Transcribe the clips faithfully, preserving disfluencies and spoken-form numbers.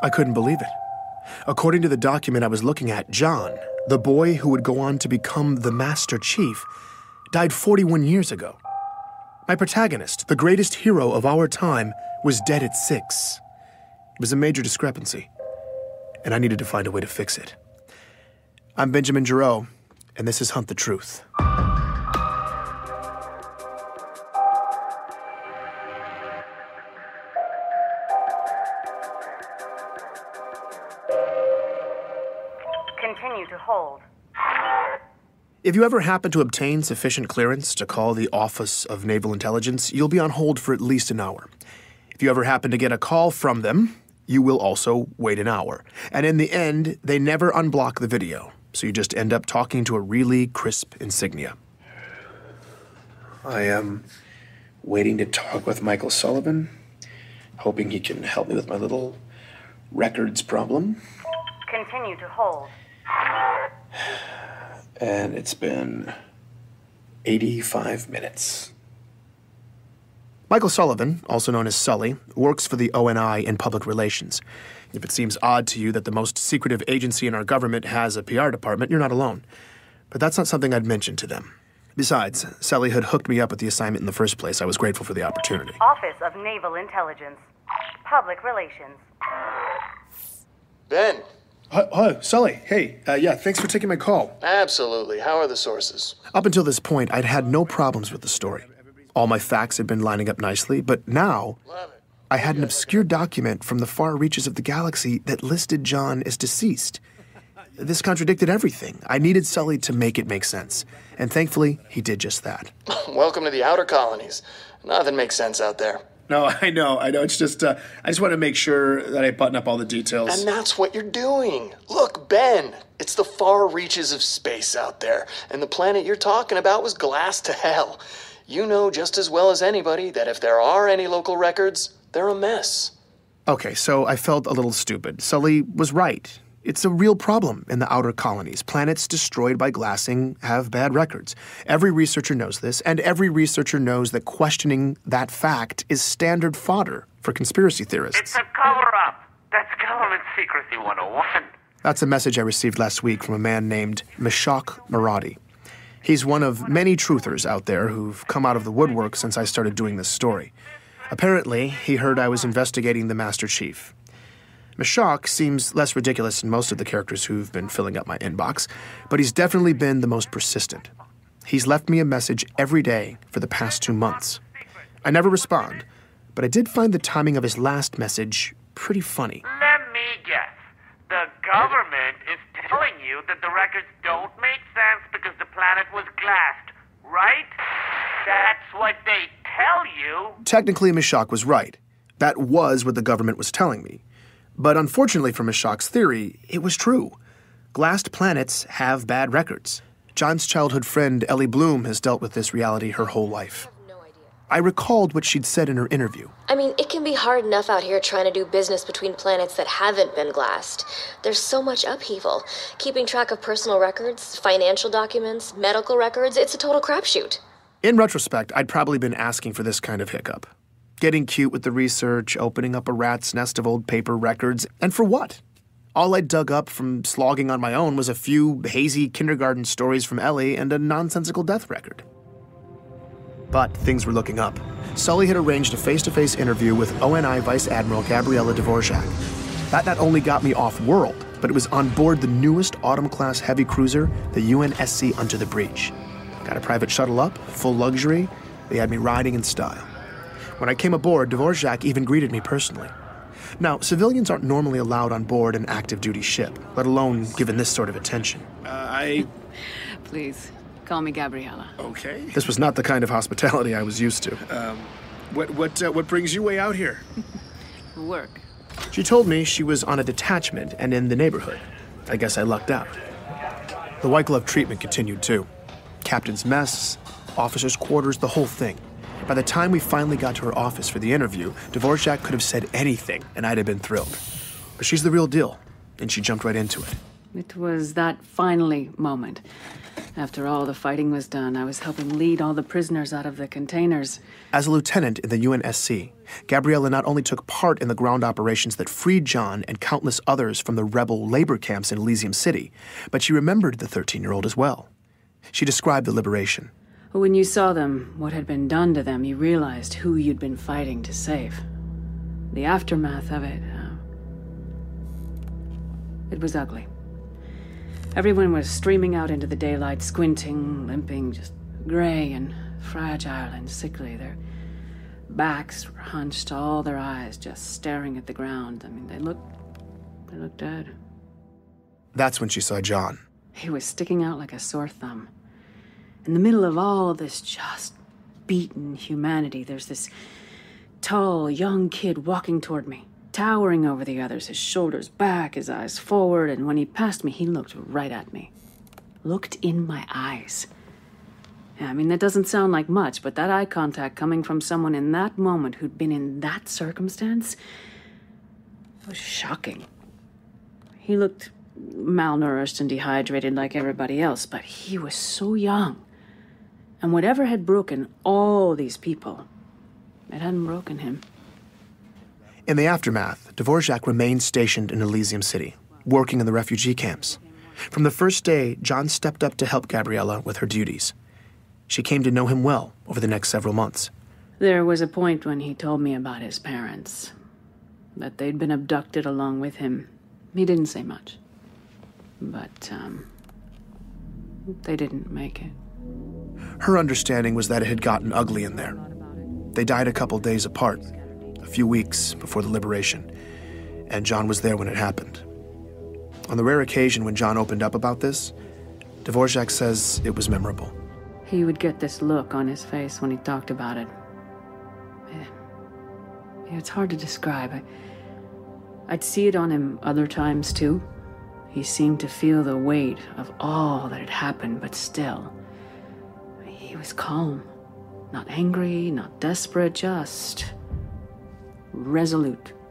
I couldn't believe it. According to the document I was looking at, John, the boy who would go on to become the Master Chief, died forty-one years ago. My protagonist, the greatest hero of our time, was dead at six. It was a major discrepancy, and I needed to find a way to fix it. I'm Benjamin Giroux, and this is Hunt the Truth. Continue to hold. If you ever happen to obtain sufficient clearance to call the Office of Naval Intelligence, you'll be on hold for at least an hour. If you ever happen to get a call from them, you will also wait an hour. And in the end, they never unblock the video, so you just end up talking to a really crisp insignia. I am waiting to talk with Michael Sullivan, hoping he can help me with my little records problem. Continue to hold. And it's been eighty-five minutes. Michael Sullivan, also known as Sully, works for the O N I in public relations. If it seems odd to you that the most secretive agency in our government has a P R department, you're not alone. But that's not something I'd mention to them. Besides, Sully had hooked me up with the assignment in the first place. I was grateful for the opportunity. Office of Naval Intelligence. Public Relations. Ben. Hi, hi, Sully. Hey, uh, yeah, thanks for taking my call. Absolutely. How are the sources? Up until this point, I'd had no problems with the story. All my facts had been lining up nicely, but now I had an obscure document from the far reaches of the galaxy that listed John as deceased. This contradicted everything. I needed Sully to make it make sense, and thankfully, he did just that. Welcome to the outer colonies. Nothing makes sense out there. No, I know, I know. It's just, uh, I just want to make sure that I button up all the details. And that's what you're doing. Look, Ben, it's the far reaches of space out there, and the planet you're talking about was glassed to hell. You know just as well as anybody that if there are any local records, they're a mess. Okay, so I felt a little stupid. Sully was right. It's a real problem in the outer colonies. Planets destroyed by glassing have bad records. Every researcher knows this, and every researcher knows that questioning that fact is standard fodder for conspiracy theorists. It's a cover-up. That's Government Secrecy one oh one. That's a message I received last week from a man named Meshach Maradi. He's one of many truthers out there who've come out of the woodwork since I started doing this story. Apparently, he heard I was investigating the Master Chief. Meshach seems less ridiculous than most of the characters who've been filling up my inbox, but he's definitely been the most persistent. He's left me a message every day for the past two months. I never respond, but I did find the timing of his last message pretty funny. Let me guess. The government is telling you that the records don't make sense because the planet was glassed, right? That's what they tell you. Technically, Meshach was right. That was what the government was telling me. But unfortunately for Meshach's theory, it was true. Glassed planets have bad records. John's childhood friend, Ellie Bloom, has dealt with this reality her whole life. I recalled what she'd said in her interview. I mean, it can be hard enough out here trying to do business between planets that haven't been glassed. There's so much upheaval. Keeping track of personal records, financial documents, medical records, it's a total crapshoot. In retrospect, I'd probably been asking for this kind of hiccup. Getting cute with the research, opening up a rat's nest of old paper records, and for what? All I dug up from slogging on my own was a few hazy kindergarten stories from Ellie and a nonsensical death record. But things were looking up. Sully had arranged a face-to-face interview with O N I Vice Admiral Gabriela Dvorak. That not only got me off-world, but it was on board the newest Autumn-class heavy cruiser, the U N S C Under the Breach. Got a private shuttle up, full luxury. They had me riding in style. When I came aboard, Dvorak even greeted me personally. Now, civilians aren't normally allowed on board an active-duty ship, let alone given this sort of attention. Uh, I... Please, call me Gabriela. Okay. This was not the kind of hospitality I was used to. Um, what what uh, what brings you way out here? Work. She told me she was on a detachment and in the neighborhood. I guess I lucked out. The white glove treatment continued, too. Captain's mess, officers' quarters, the whole thing. By the time we finally got to her office for the interview, Dvorak could have said anything, and I'd have been thrilled. But she's the real deal, and she jumped right into it. It was that finally moment. After all the fighting was done, I was helping lead all the prisoners out of the containers. As a lieutenant in the U N S C, Gabriella not only took part in the ground operations that freed John and countless others from the rebel labor camps in Elysium City, but she remembered the thirteen-year-old as well. She described the liberation. When you saw them, what had been done to them, you realized who you'd been fighting to save. The aftermath of it, uh, it was ugly. Everyone was streaming out into the daylight, squinting, limping, just gray and fragile and sickly. Their backs were hunched, all their eyes just staring at the ground. I mean, they looked, they looked dead. That's when she saw John. He was sticking out like a sore thumb. In the middle of all this just beaten humanity, there's this tall, young kid walking toward me, towering over the others, his shoulders back, his eyes forward, and when he passed me, he looked right at me. Looked in my eyes. Yeah, I mean, that doesn't sound like much, but that eye contact coming from someone in that moment who'd been in that circumstance was shocking. He looked malnourished and dehydrated like everybody else, but he was so young. And whatever had broken all these people, it hadn't broken him. In the aftermath, Dvorak remained stationed in Elysium City, working in the refugee camps. From the first day, John stepped up to help Gabriella with her duties. She came to know him well over the next several months. There was a point when he told me about his parents, that they'd been abducted along with him. He didn't say much. But, um, they didn't make it. Her understanding was that it had gotten ugly in there. They died a couple days apart, a few weeks before the liberation, and John was there when it happened. On the rare occasion when John opened up about this, Dvorak says it was memorable. He would get this look on his face when he talked about it. It's hard to describe. I, I'd see it on him other times, too. He seemed to feel the weight of all that had happened, but still, he was calm. Not angry, not desperate, just resolute.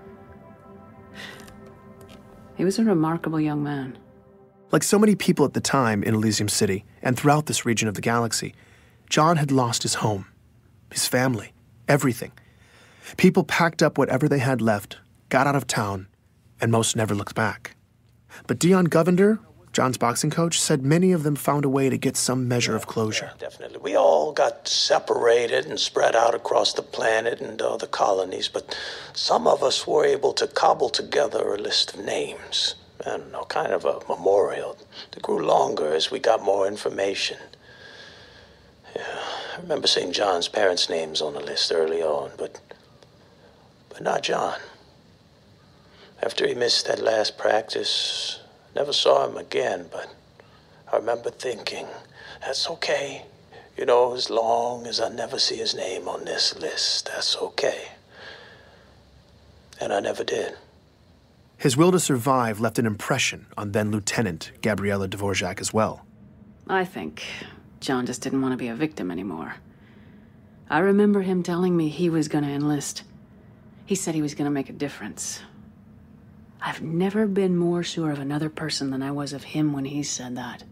He was a remarkable young man. Like so many people at the time in Elysium City and throughout this region of the galaxy, John had lost his home, his family, everything. People packed up whatever they had left, got out of town, and most never looked back. But Dion Govender, John's boxing coach, said many of them found a way to get some measure of closure. Yeah, definitely. We all got separated and spread out across the planet and uh, the colonies, but some of us were able to cobble together a list of names and a kind of a memorial that grew longer as we got more information. Yeah, I remember seeing John's parents' names on the list early on, but but not John. After he missed that last practice, never saw him again, but I remember thinking, that's okay. You know, as long as I never see his name on this list, that's okay. And I never did. His will to survive left an impression on then-Lieutenant Gabriella Dvorak as well. I think John just didn't want to be a victim anymore. I remember him telling me he was going to enlist. He said he was going to make a difference. I've never been more sure of another person than I was of him when he said that.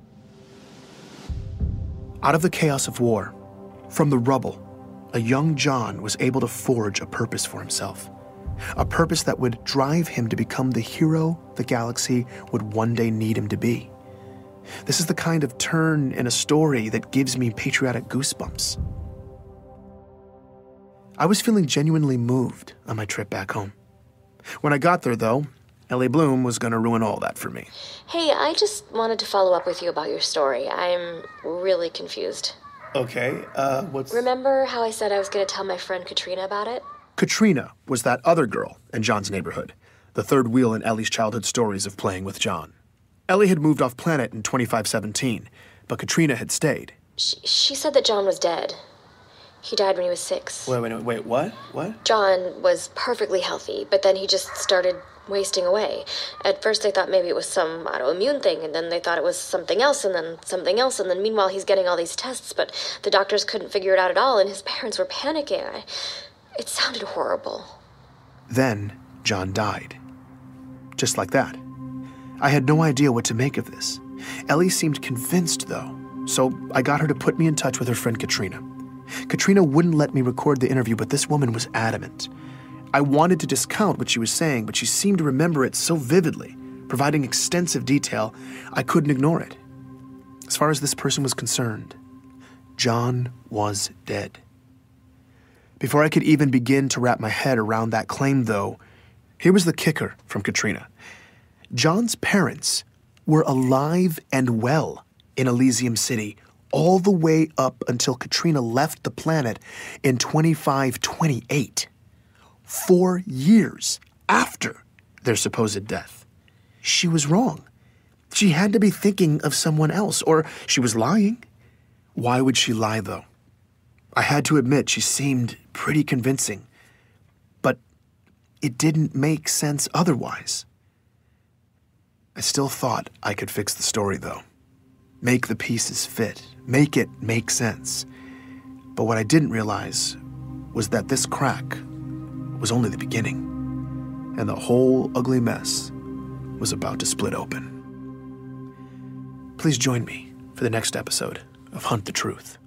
Out of the chaos of war, from the rubble, a young John was able to forge a purpose for himself. A purpose that would drive him to become the hero the galaxy would one day need him to be. This is the kind of turn in a story that gives me patriotic goosebumps. I was feeling genuinely moved on my trip back home. When I got there, though, Ellie Bloom was going to ruin all that for me. Hey, I just wanted to follow up with you about your story. I'm really confused. Okay, uh, what's... Remember how I said I was going to tell my friend Katrina about it? Katrina was that other girl in John's neighborhood, the third wheel in Ellie's childhood stories of playing with John. Ellie had moved off planet in twenty-five seventeen, but Katrina had stayed. She, she said that John was dead. He died when he was six. Wait, wait, wait, what? What? John was perfectly healthy, but then he just started wasting away. At first they thought maybe it was some autoimmune thing, and then they thought it was something else, and then something else, and then meanwhile he's getting all these tests, but the doctors couldn't figure it out at all, and his parents were panicking. I, it sounded horrible. Then John died. Just like that. I had no idea what to make of this. Ellie seemed convinced, though, so I got her to put me in touch with her friend Katrina. Katrina wouldn't let me record the interview, but this woman was adamant. I wanted to discount what she was saying, but she seemed to remember it so vividly, providing extensive detail, I couldn't ignore it. As far as this person was concerned, John was dead. Before I could even begin to wrap my head around that claim, though, here was the kicker from Katrina. John's parents were alive and well in Elysium City all the way up until Katrina left the planet in twenty-five twenty-eight. Four years after their supposed death. She was wrong. She had to be thinking of someone else, or she was lying. Why would she lie, though? I had to admit she seemed pretty convincing, but it didn't make sense otherwise. I still thought I could fix the story, though. Make the pieces fit, make it make sense. But what I didn't realize was that this crack was only the beginning, and the whole ugly mess was about to split open. Please join me for the next episode of Hunt the Truth.